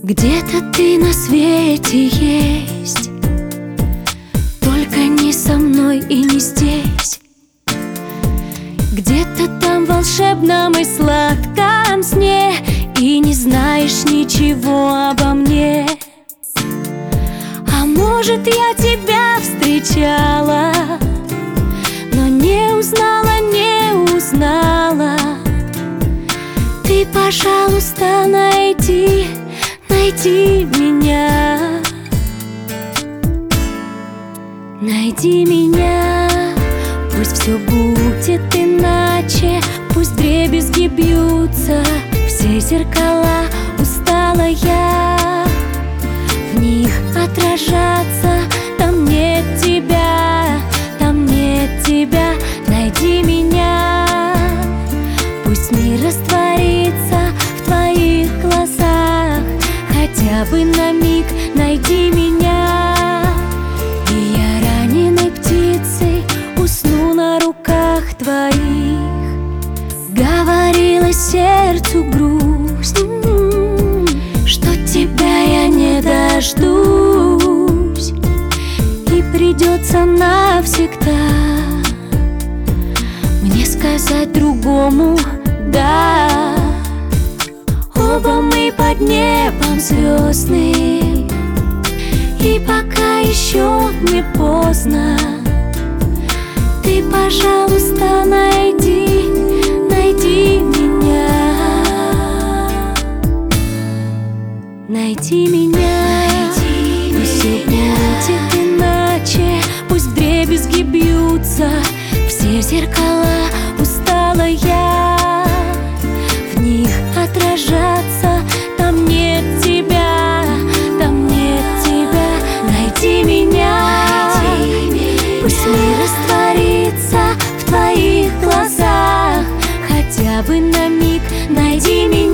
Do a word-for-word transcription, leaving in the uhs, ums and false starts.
Где-то ты на свете есть, только не со мной и не здесь. Где-то там в волшебном и сладком сне, и не знаешь ничего обо мне. А может, я тебя встречала, но не узнала, не узнала. Ты, пожалуйста, найди, найди меня. Найди меня. Пусть все будет иначе, пусть вдребезги бьются все зеркала. Устала я в них отражаться. Там нет тебя, там нет тебя. Найди меня. Пусть мир растворится в твоих глазах, хотя бы на миг найди меня. И я раненой птицей усну на руках твоих. Говорила сердцу грусть, что тебя я не дождусь, и придется навсегда мне сказать другому да. Оба мы под небом звездным, и пока еще не поздно. Ты, пожалуйста, найди, найди меня. Найди меня. Пусть все будет иначе, пусть вдребезги бьются все зеркала. Устала я в них отражаться. Там нет тебя, там нет тебя. Найди меня. Пусть мир растворится в твоих глазах, хотя бы на миг найди меня.